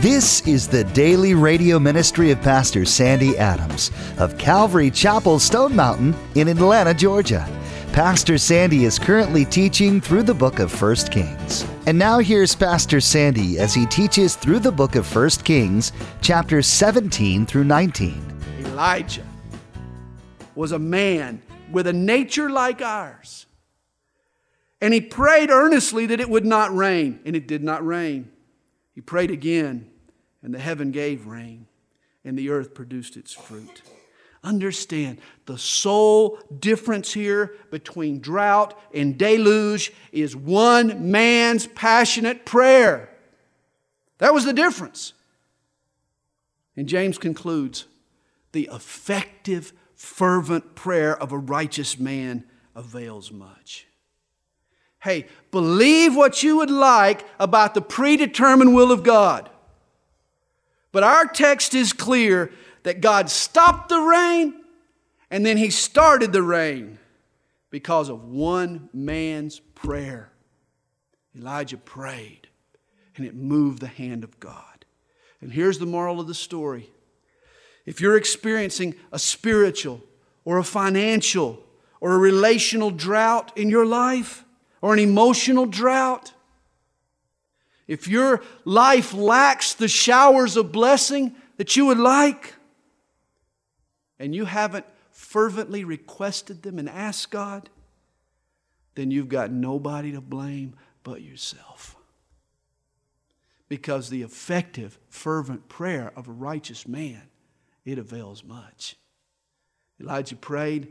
This is the daily radio ministry of Pastor Sandy Adams of Calvary Chapel, Stone Mountain in Atlanta, Georgia. Pastor Sandy is currently teaching through the book of 1 Kings. And now here's Pastor Sandy as he teaches through the book of 1 Kings, chapters 17 through 19. Elijah was a man with a nature like ours. And he prayed earnestly that it would not rain, and it did not rain. He prayed again, and the heaven gave rain, and the earth produced its fruit. Understand, the sole difference here between drought and deluge is one man's passionate prayer. That was the difference. And James concludes, the effective, fervent prayer of a righteous man avails much. Hey, believe what you would like about the predetermined will of God. But our text is clear that God stopped the rain and then He started the rain because of one man's prayer. Elijah prayed and it moved the hand of God. And here's the moral of the story. If you're experiencing a spiritual or a financial or a relational drought in your life, or an emotional drought, if your life lacks the showers of blessing that you would like, and you haven't fervently requested them and asked God, then you've got nobody to blame but yourself. Because the effective, fervent prayer of a righteous man, it avails much. Elijah prayed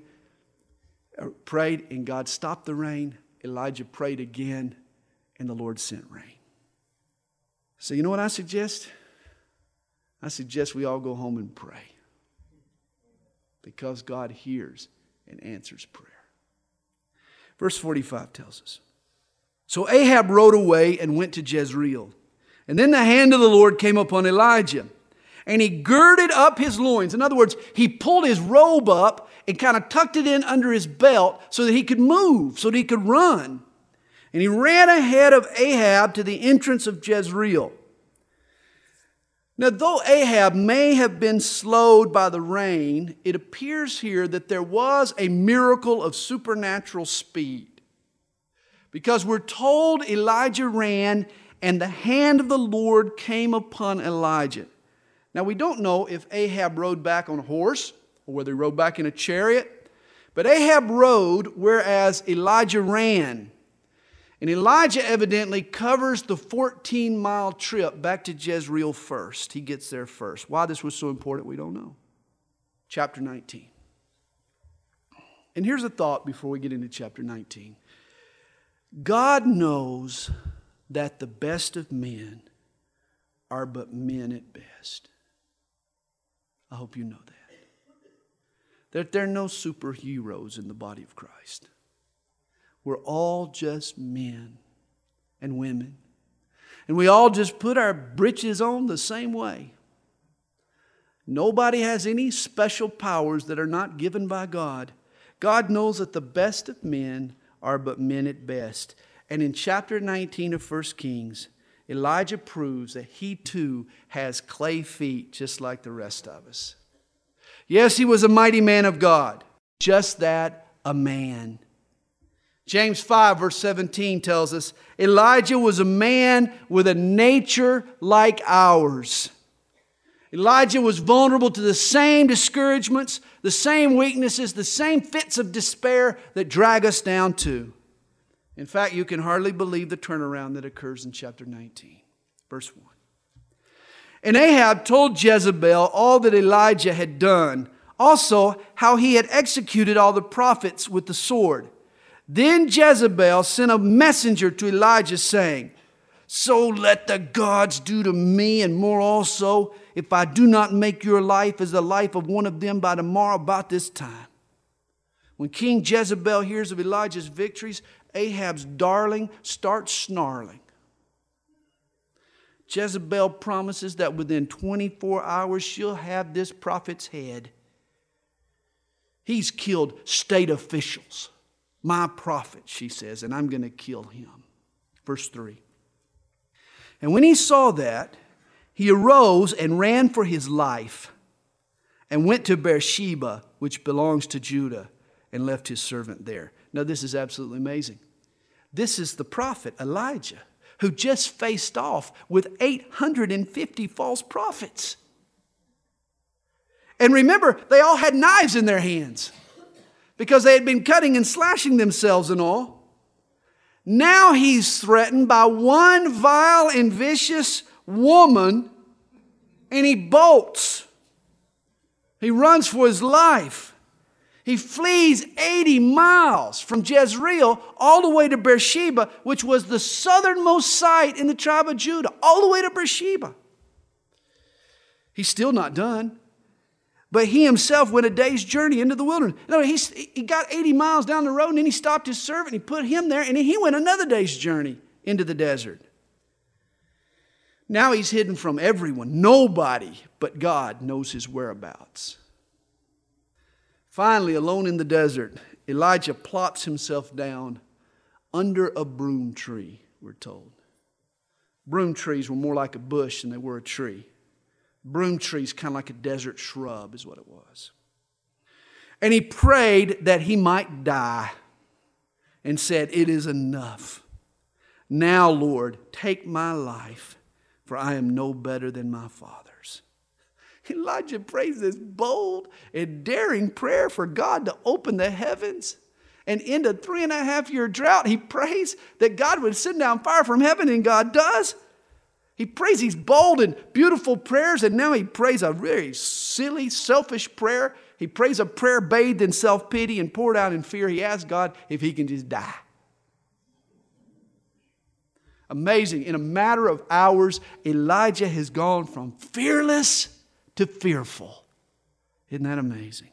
and God stopped the rain. Elijah prayed again, and the Lord sent rain. So you know what I suggest? I suggest we all go home and pray. Because God hears and answers prayer. Verse 45 tells us, so Ahab rode away and went to Jezreel. And then the hand of the Lord came upon Elijah. And he girded up his loins. In other words, he pulled his robe up and kind of tucked it in under his belt so that he could move, so that he could run. And he ran ahead of Ahab to the entrance of Jezreel. Now, though Ahab may have been slowed by the rain, it appears here that there was a miracle of supernatural speed. Because we're told Elijah ran and the hand of the Lord came upon Elijah. Now, we don't know if Ahab rode back on a horse or whether he rode back in a chariot. But Ahab rode, whereas Elijah ran. And Elijah evidently covers the 14-mile trip back to Jezreel first. He gets there first. Why this was so important, we don't know. Chapter 19. And here's a thought before we get into chapter 19. God knows that the best of men are but men at best. I hope you know that. That there are no superheroes in the body of Christ. We're all just men and women. And we all just put our britches on the same way. Nobody has any special powers that are not given by God. God knows that the best of men are but men at best. And in chapter 19 of 1 Kings, Elijah proves that he too has clay feet just like the rest of us. Yes, he was a mighty man of God. Just that, a man. James 5 verse 17 tells us, Elijah was a man with a nature like ours. Elijah was vulnerable to the same discouragements, the same weaknesses, the same fits of despair that drag us down too. In fact, you can hardly believe the turnaround that occurs in chapter 19, verse 1. And Ahab told Jezebel all that Elijah had done, also how he had executed all the prophets with the sword. Then Jezebel sent a messenger to Elijah saying, so let the gods do to me and more also, if I do not make your life as the life of one of them by tomorrow about this time. When King Jezebel hears of Elijah's victories, Ahab's darling starts snarling. Jezebel promises that within 24 hours she'll have this prophet's head. He's killed state officials. My prophet, she says, and I'm going to kill him. Verse 3. And when he saw that, he arose and ran for his life and went to Beersheba, which belongs to Judah, and left his servant there. Now, this is absolutely amazing. This is the prophet Elijah, who just faced off with 850 false prophets. And remember, they all had knives in their hands because they had been cutting and slashing themselves and all. Now he's threatened by one vile and vicious woman, and he bolts. He runs for his life. He flees 80 miles from Jezreel all the way to Beersheba, which was the southernmost site in the tribe of Judah, all the way to Beersheba. He's still not done. But he himself went a day's journey into the wilderness. No, he got 80 miles down the road, and then he stopped his servant, and he put him there, and then he went another day's journey into the desert. Now he's hidden from everyone. Nobody but God knows his whereabouts. Finally, alone in the desert, Elijah plops himself down under a broom tree, we're told. Broom trees were more like a bush than they were a tree. Broom trees, kind of like a desert shrub, is what it was. And he prayed that he might die and said, "It is enough. Now, Lord, take my life, for I am no better than my fathers." Elijah prays this bold and daring prayer for God to open the heavens. And in a 3.5-year drought, he prays that God would send down fire from heaven, and God does. He prays these bold and beautiful prayers, and now he prays a very silly, selfish prayer. He prays a prayer bathed in self-pity and poured out in fear. He asks God if he can just die. Amazing. In a matter of hours, Elijah has gone from fearless to fearful. Isn't that amazing?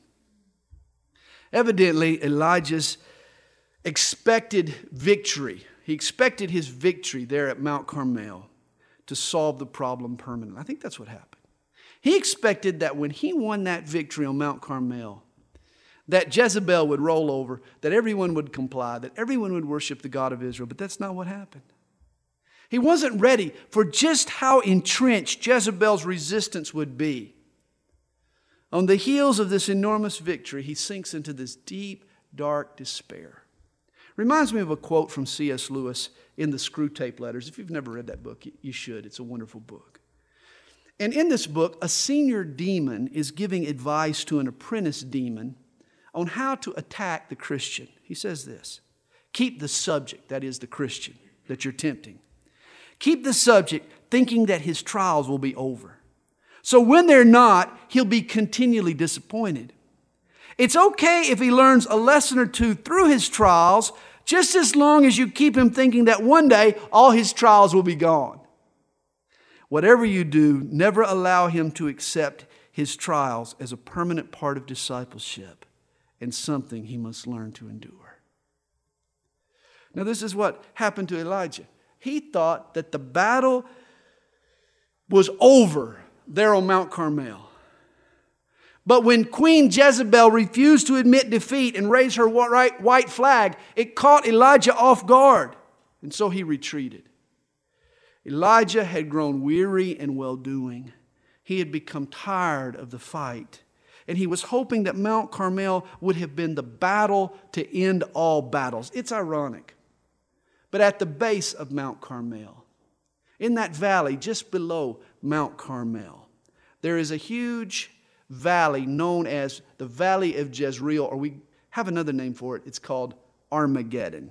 Evidently, Elijah's expected victory. He expected his victory there at Mount Carmel to solve the problem permanently. I think that's what happened. He expected that when he won that victory on Mount Carmel, that Jezebel would roll over, that everyone would comply, that everyone would worship the God of Israel. But that's not what happened. He wasn't ready for just how entrenched Jezebel's resistance would be. On the heels of this enormous victory, he sinks into this deep, dark despair. Reminds me of a quote from C.S. Lewis in the Screwtape Letters. If you've never read that book, you should. It's a wonderful book. And in this book, a senior demon is giving advice to an apprentice demon on how to attack the Christian. He says this: keep the subject, that is the Christian that you're tempting. Keep the subject thinking that his trials will be over. So when they're not, he'll be continually disappointed. It's okay if he learns a lesson or two through his trials, just as long as you keep him thinking that one day all his trials will be gone. Whatever you do, never allow him to accept his trials as a permanent part of discipleship and something he must learn to endure. Now, this is what happened to Elijah. He thought that the battle was over there on Mount Carmel. But when Queen Jezebel refused to admit defeat and raise her white flag, it caught Elijah off guard. And so he retreated. Elijah had grown weary and well-doing. He had become tired of the fight. And he was hoping that Mount Carmel would have been the battle to end all battles. It's ironic. But at the base of Mount Carmel, in that valley just below Mount Carmel, there is a huge valley known as the Valley of Jezreel, or we have another name for it. It's called Armageddon.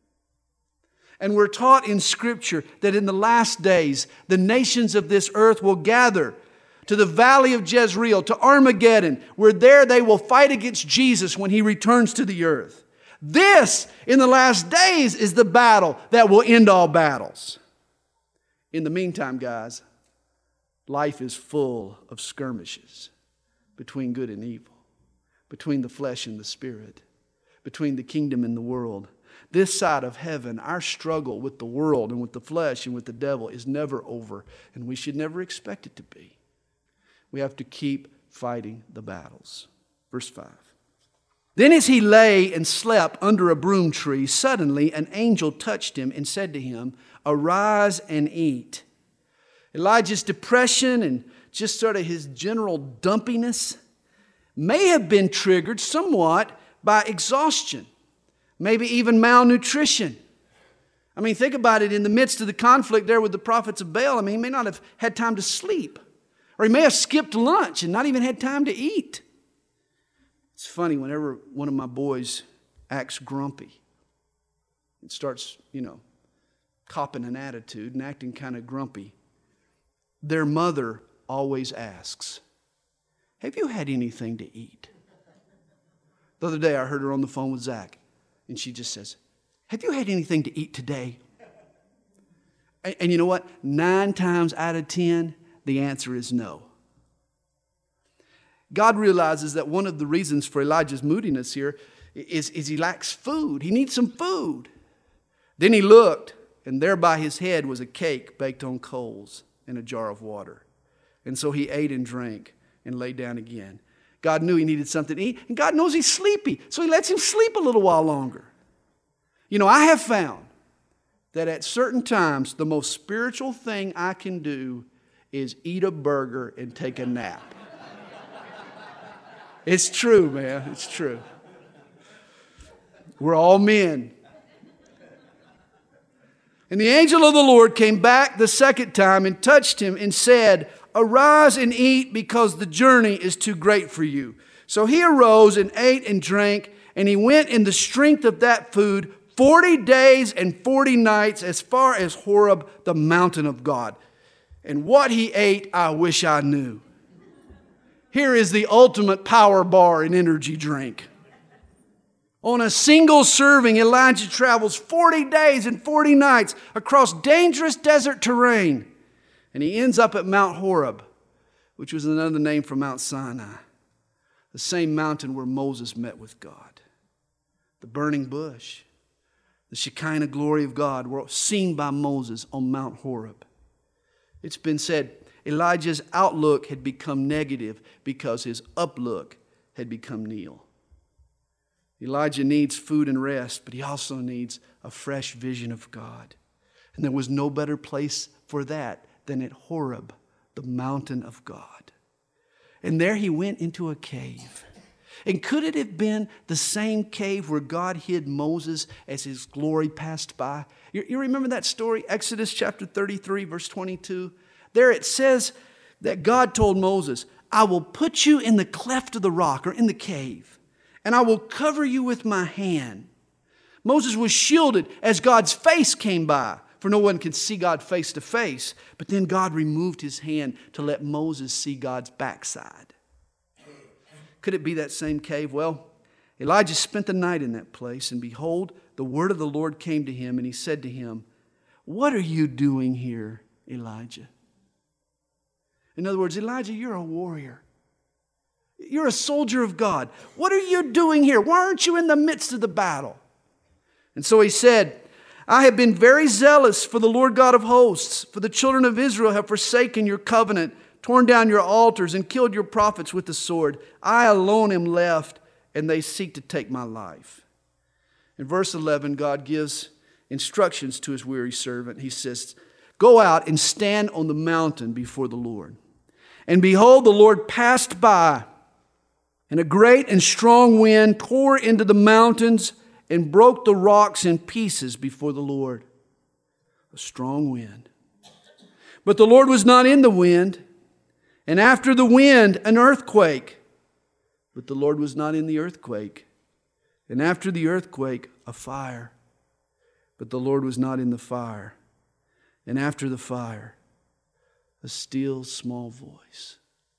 And we're taught in Scripture that in the last days, the nations of this earth will gather to the Valley of Jezreel, to Armageddon, where there they will fight against Jesus when he returns to the earth. This, in the last days, is the battle that will end all battles. In the meantime, guys, life is full of skirmishes between good and evil, between the flesh and the spirit, between the kingdom and the world. This side of heaven, our struggle with the world and with the flesh and with the devil is never over, and we should never expect it to be. We have to keep fighting the battles. Verse 5. Then as he lay and slept under a broom tree, suddenly an angel touched him and said to him, "Arise and eat." Elijah's depression and just sort of his general dumpiness may have been triggered somewhat by exhaustion, maybe even malnutrition. I mean, think about it. In the midst of the conflict there with the prophets of Baal, he may not have had time to sleep. Or he may have skipped lunch and not even had time to eat. It's funny, whenever one of my boys acts grumpy, it starts, copping an attitude and acting kind of grumpy, their mother always asks, "Have you had anything to eat?" The other day I heard her on the phone with Zach, and she just says, "Have you had anything to eat today?" And you know what? 9 times out of 10, the answer is no. God realizes that one of the reasons for Elijah's moodiness here is he lacks food. He needs some food. Then he looked, and there by his head was a cake baked on coals and a jar of water. And so he ate and drank and lay down again. God knew he needed something to eat, and God knows he's sleepy, so he lets him sleep a little while longer. I have found that at certain times, the most spiritual thing I can do is eat a burger and take a nap. It's true, man. It's true. We're all men. And the angel of the Lord came back the second time and touched him and said, "Arise and eat, because the journey is too great for you." So he arose and ate and drank, and he went in the strength of that food 40 days and 40 nights as far as Horeb, the mountain of God. And what he ate, I wish I knew. Here is the ultimate power bar and energy drink. On a single serving, Elijah travels 40 days and 40 nights across dangerous desert terrain. And he ends up at Mount Horeb, which was another name for Mount Sinai, the same mountain where Moses met with God. The burning bush, the Shekinah glory of God were seen by Moses on Mount Horeb. It's been said Elijah's outlook had become negative because his uplook had become nil. Elijah needs food and rest, but he also needs a fresh vision of God. And there was no better place for that than at Horeb, the mountain of God. And there he went into a cave. And could it have been the same cave where God hid Moses as his glory passed by? You remember that story? Exodus chapter 33, verse 22. There it says that God told Moses, "I will put you in the cleft of the rock," or in the cave, "and I will cover you with my hand." Moses was shielded as God's face came by, for no one could see God face to face. But then God removed his hand to let Moses see God's backside. Could it be that same cave? Well, Elijah spent the night in that place, and behold, the word of the Lord came to him, and he said to him, "What are you doing here, Elijah?" In other words, Elijah, you're a warrior. You're a soldier of God. What are you doing here? Why aren't you in the midst of the battle? And so he said, "I have been very zealous for the Lord God of hosts, for the children of Israel have forsaken your covenant, torn down your altars, and killed your prophets with the sword. I alone am left, and they seek to take my life." In verse 11, God gives instructions to his weary servant. He says, "Go out and stand on the mountain before the Lord." And behold, the Lord passed by, and a great and strong wind tore into the mountains and broke the rocks in pieces before the Lord. A strong wind. But the Lord was not in the wind. And after the wind, an earthquake. But the Lord was not in the earthquake. And after the earthquake, a fire. But the Lord was not in the fire. And after the fire, a still small voice.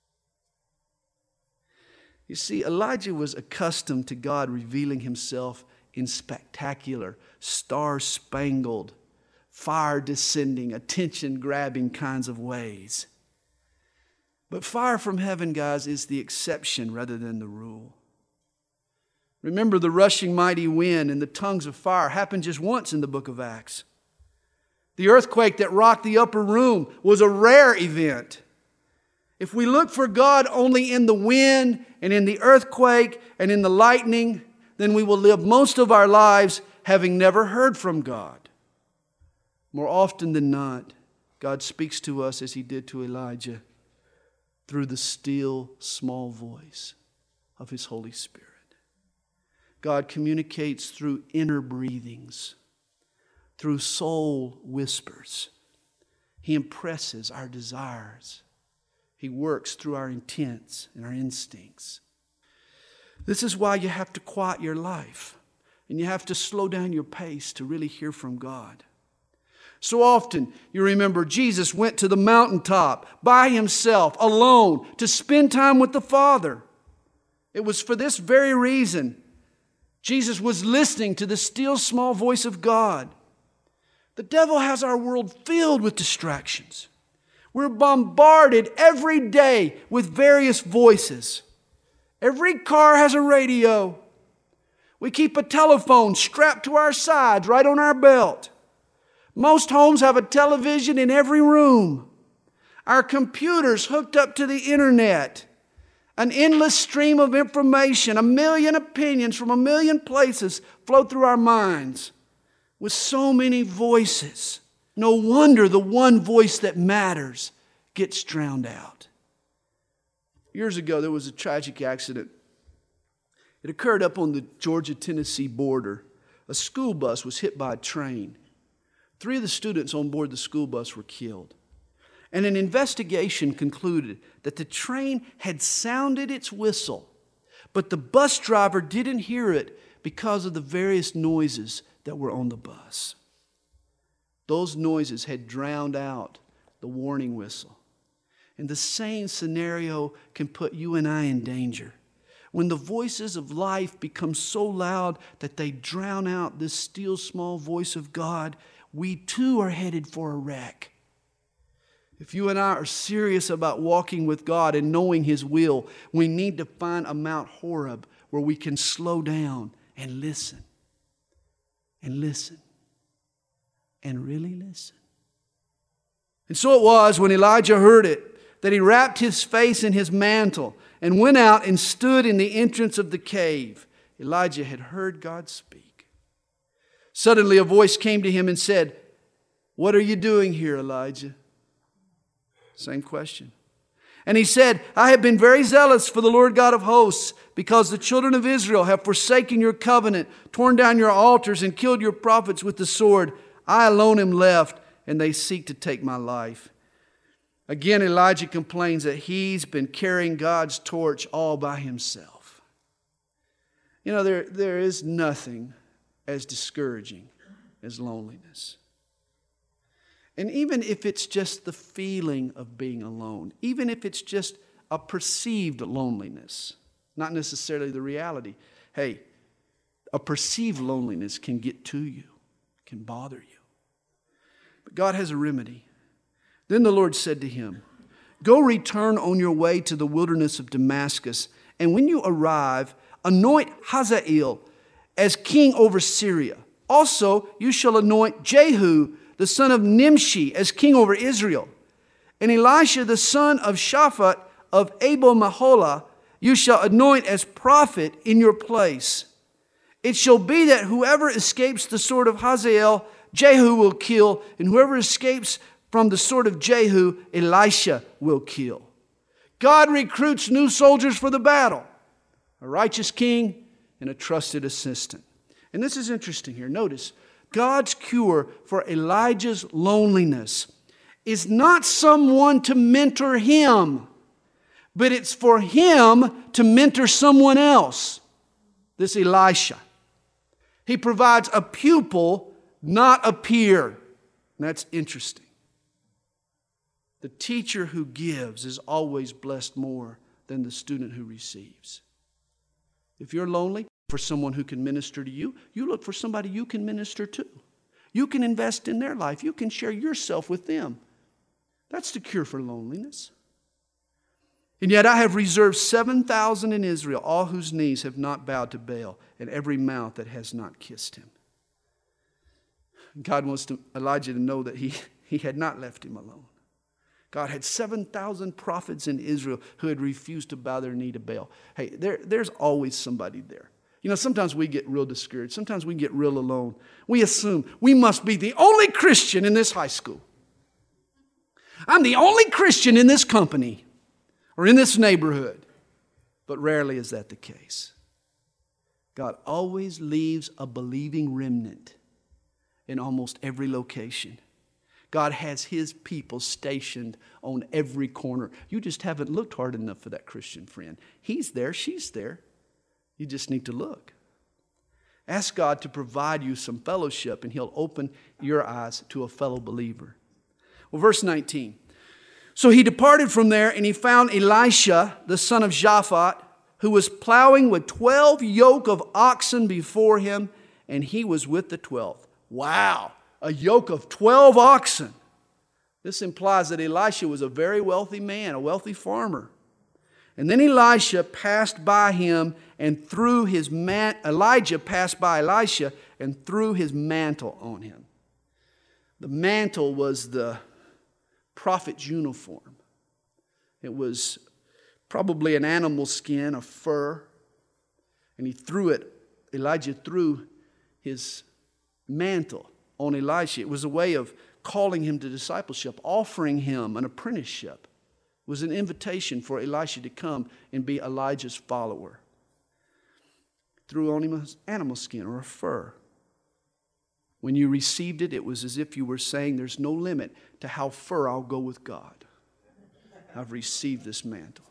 You see, Elijah was accustomed to God revealing himself in spectacular, star-spangled, fire-descending, attention-grabbing kinds of ways. But fire from heaven, guys, is the exception rather than the rule. Remember, the rushing mighty wind and the tongues of fire happened just once in the book of Acts. The earthquake that rocked the upper room was a rare event. If we look for God only in the wind and in the earthquake and in the lightning, then we will live most of our lives having never heard from God. More often than not, God speaks to us as He did to Elijah through the still, small voice of His Holy Spirit. God communicates through inner breathings, through soul whispers. He impresses our desires. He works through our intents and our instincts. This is why you have to quiet your life and you have to slow down your pace to really hear from God. So often, you remember Jesus went to the mountaintop by Himself, alone, to spend time with the Father. It was for this very reason Jesus was listening to the still small voice of God. The devil has our world filled with distractions. We're bombarded every day with various voices. Every car has a radio. We keep a telephone strapped to our sides, right on our belt. Most homes have a television in every room. Our computers hooked up to the internet. An endless stream of information, 1 million opinions from 1 million places flow through our minds. With so many voices, no wonder the one voice that matters gets drowned out. Years ago, there was a tragic accident. It occurred up on the Georgia-Tennessee border. A school bus was hit by a train. 3 of the students on board the school bus were killed. And an investigation concluded that the train had sounded its whistle, but the bus driver didn't hear it because of the various noises that were on the bus. Those noises had drowned out the warning whistle. And the same scenario can put you and I in danger. When the voices of life become so loud that they drown out this still small voice of God, we too are headed for a wreck. If you and I are serious about walking with God and knowing His will, we need to find a Mount Horeb where we can slow down and listen. And listen. And really listen. And so it was when Elijah heard it that he wrapped his face in his mantle and went out and stood in the entrance of the cave. Elijah had heard God speak. Suddenly a voice came to him and said, "What are you doing here, Elijah?" Same question. And he said, "I have been very zealous for the Lord God of hosts, because the children of Israel have forsaken your covenant, torn down your altars, and killed your prophets with the sword. I alone am left, and they seek to take my life." Again, Elijah complains that he's been carrying God's torch all by himself. You know, there is nothing as discouraging as loneliness. And even if it's just the feeling of being alone, even if it's just a perceived loneliness, not necessarily the reality, hey, a perceived loneliness can get to you, can bother you. But God has a remedy. Then the Lord said to him, "Go return on your way to the wilderness of Damascus, and when you arrive, anoint Hazael as king over Syria. Also, you shall anoint Jehu, the son of Nimshi, as king over Israel. And Elisha, the son of Shaphat of Abel-Maholah, you shall anoint as prophet in your place. It shall be that whoever escapes the sword of Hazael, Jehu will kill, and whoever escapes from the sword of Jehu, Elisha will kill." God recruits new soldiers for the battle, a righteous king and a trusted assistant. And this is interesting here. Notice, God's cure for Elijah's loneliness is not someone to mentor him, but it's for him to mentor someone else, this Elisha. He provides a pupil, not a peer. And that's interesting. The teacher who gives is always blessed more than the student who receives. If you're lonely, for someone who can minister to you, you look for somebody you can minister to. You can invest in their life. You can share yourself with them. That's the cure for loneliness. And yet I have reserved 7,000 in Israel, all whose knees have not bowed to Baal, and every mouth that has not kissed him. God wants Elijah to know that he had not left him alone. God had 7,000 prophets in Israel who had refused to bow their knee to Baal. Hey, there's always somebody there. You know, sometimes we get real discouraged. Sometimes we get real alone. We assume we must be the only Christian in this high school. I'm the only Christian in this company or in this neighborhood. But rarely is that the case. God always leaves a believing remnant in almost every location. God has His people stationed on every corner. You just haven't looked hard enough for that Christian friend. He's there, she's there. You just need to look. Ask God to provide you some fellowship, and He'll open your eyes to a fellow believer. Well, verse 19. So he departed from there, and he found Elisha, the son of Shaphat, who was plowing with 12 yoke of oxen before him, and he was with the 12. Wow, a yoke of 12 oxen. This implies that Elisha was a very wealthy man, a wealthy farmer. And then Elijah passed by him and threw his Elijah passed by Elisha and threw his mantle on him. The mantle was the prophet's uniform. It was probably an animal skin, a fur. And Elijah threw his mantle on Elisha. It was a way of calling him to discipleship, offering him an apprenticeship. It was an invitation for Elisha to come and be Elijah's follower. Threw on him an animal skin or a fur. When you received it, it was as if you were saying, there's no limit to how far I'll go with God. I've received this mantle.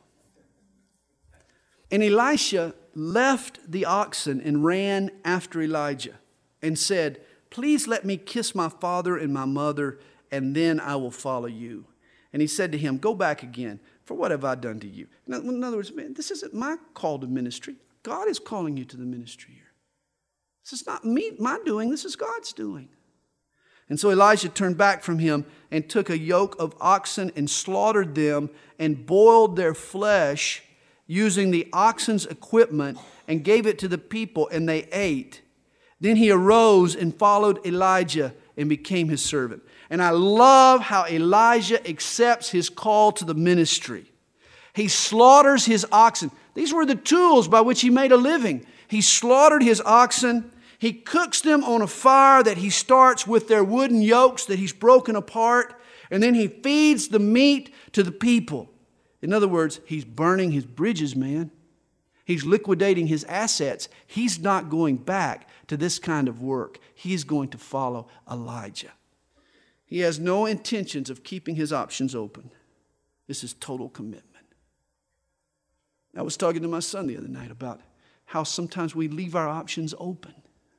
And Elisha left the oxen and ran after Elijah and said, please let me kiss my father and my mother, and then I will follow you. And he said to him, go back again, for what have I done to you? In other words, man, this isn't my call to ministry. God is calling you to the ministry here. This is not my doing, this is God's doing. And so Elijah turned back from him and took a yoke of oxen and slaughtered them and boiled their flesh using the oxen's equipment and gave it to the people, and they ate. Then he arose and followed Elijah and became his servant. And I love how Elijah accepts his call to the ministry. He slaughters his oxen. These were the tools by which he made a living. He slaughtered his oxen. He cooks them on a fire that he starts with their wooden yokes that he's broken apart. And then he feeds the meat to the people. In other words, he's burning his bridges, man. He's liquidating his assets. He's not going back to this kind of work. He's going to follow Elijah. He has no intentions of keeping his options open. This is total commitment. I was talking to my son the other night about how sometimes we leave our options open.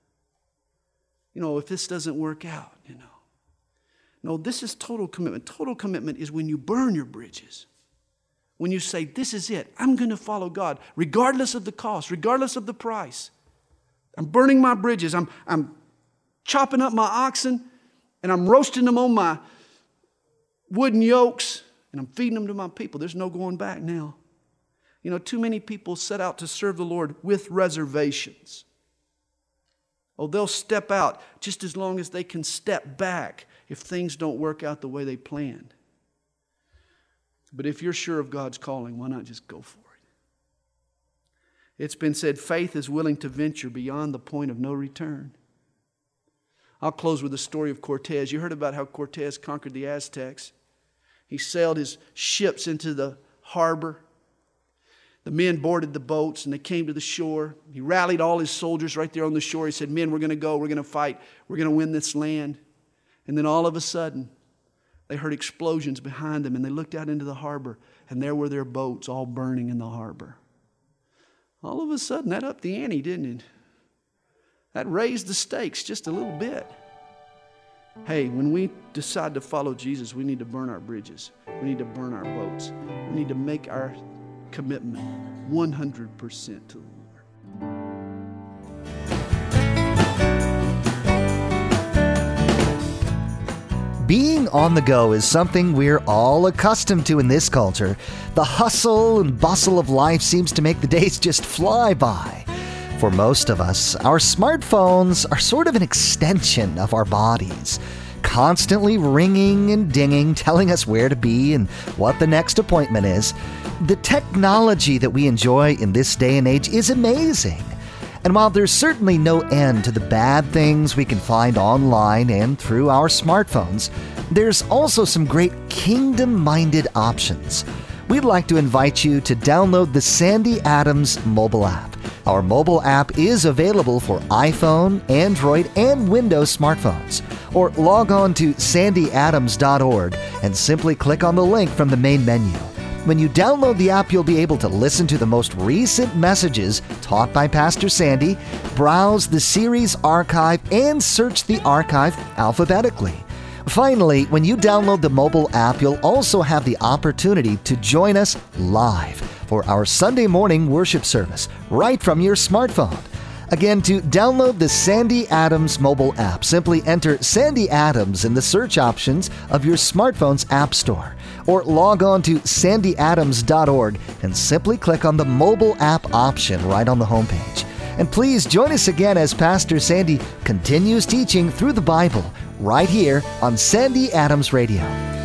If this doesn't work out, No, this is total commitment. Total commitment is when you burn your bridges. When you say, this is it. I'm going to follow God, regardless of the cost, regardless of the price. I'm burning my bridges. I'm chopping up my oxen, and I'm roasting them on my wooden yokes, and I'm feeding them to my people. There's no going back now. Too many people set out to serve the Lord with reservations. They'll step out just as long as they can step back if things don't work out the way they planned. But if you're sure of God's calling, why not just go for it? It's been said, faith is willing to venture beyond the point of no return. I'll close with the story of Cortez. You heard about how Cortez conquered the Aztecs. He sailed his ships into the harbor. The men boarded the boats and they came to the shore. He rallied all his soldiers right there on the shore. He said, men, we're going to go. We're going to fight. We're going to win this land. And then all of a sudden, they heard explosions behind them, and they looked out into the harbor, and there were their boats all burning in the harbor. All of a sudden, that upped the ante, didn't it? That raised the stakes just a little bit. Hey, when we decide to follow Jesus, we need to burn our bridges. We need to burn our boats. We need to make our commitment 100% to the Lord. Being on the go is something we're all accustomed to in this culture. The hustle and bustle of life seems to make the days just fly by. For most of us, our smartphones are sort of an extension of our bodies, constantly ringing and dinging, telling us where to be and what the next appointment is. The technology that we enjoy in this day and age is amazing. And while there's certainly no end to the bad things we can find online and through our smartphones, There's also some great kingdom-minded options. We'd like to invite you to download the Sandy Adams mobile app. Our mobile app is available for iPhone, Android, and Windows smartphones. Or log on to sandyadams.org and simply click on the link from the main menu. When you download the app, you'll be able to listen to the most recent messages taught by Pastor Sandy, browse the series archive, and search the archive alphabetically. Finally, when you download the mobile app, you'll also have the opportunity to join us live for our Sunday morning worship service right from your smartphone. Again, to download the Sandy Adams mobile app, simply enter Sandy Adams in the search options of your smartphone's app store, or log on to sandyadams.org and simply click on the mobile app option right on the homepage. And please join us again as Pastor Sandy continues teaching through the Bible right here on Sandy Adams Radio.